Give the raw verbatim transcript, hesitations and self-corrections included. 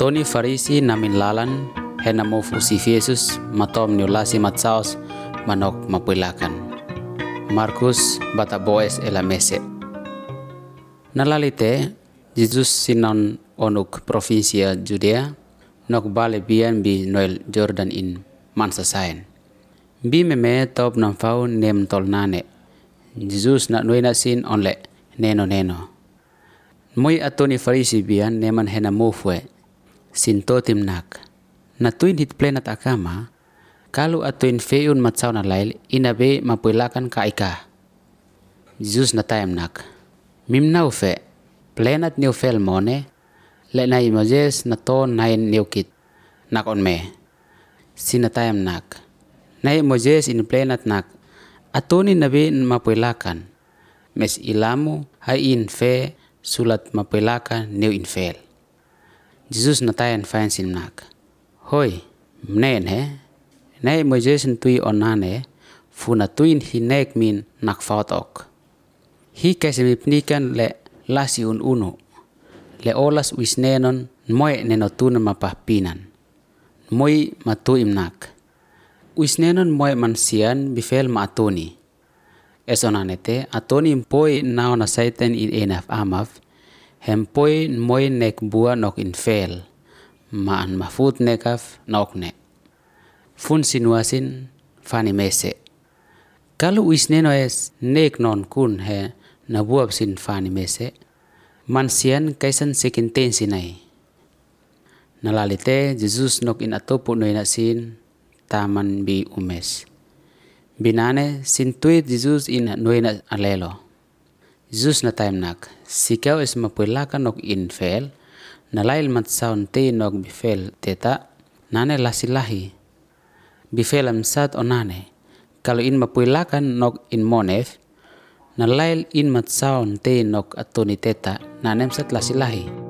Atoni Farisi namin lalan hena mo fusi Jesus matom niulasi matsaos manok mapilakan. Markus bata boes elamese. Nalalite Jesus sinon onuk provinsia Judea nok bale bian bi Noel Jordan in mansasain. Bi meme top nam fau nem tol nane. Jesus na nuina sin onle neno neno. Moi Atoni Farisi bian neman hena mufwe sin totim nak. Na tuin hit plenat akama kalau atuin feun matsau na lail inabe mapilakan ka ika. Jesus na tayam nak. Mimnau fe plenat new fel mone le na Moses na to nain new kit nak on me. Sinatayam nak. Na Moses in plenat nak. Atoni nabe mapilakan. Mes ilamu hai in fe sulat mapilakan new in fel. Jesus na tayan fayan sin nak. Hoy, mnen he. Na Moses tui onane funa tuin hinek min nak fautok. Hi kasimipnikan le lasi un uno. Le olas wisnenon moy nenotuna mapahpinan. Moy matuim nak. Wisnenon moy mansian bifel ma Atoni. Esonanete Atoni mpoi nao na saitan in enaf amaf. Hempoi moy nek bua nok in fel. Maan mafut nekaf nokne. Fun sinuasin fani mese. Kalau wisneno es nek non kun he nabuab sin fani mese. Mansian kaisan sekinten sinay. Nalalite Jesus nok in atopo noy na sin taman bi umes. Binane sintuit Jesus in noy na alelo. Jesus na time nak. Sikaw is mapilakan nok in fel. Nalail matsaun te nok bifel teta. Nane lasilahi. Bifel amsat onane. Kalau in mapilakan nok in monef. Nalail in matsaun te nok Atoni teta. Nanem sat lasilahi.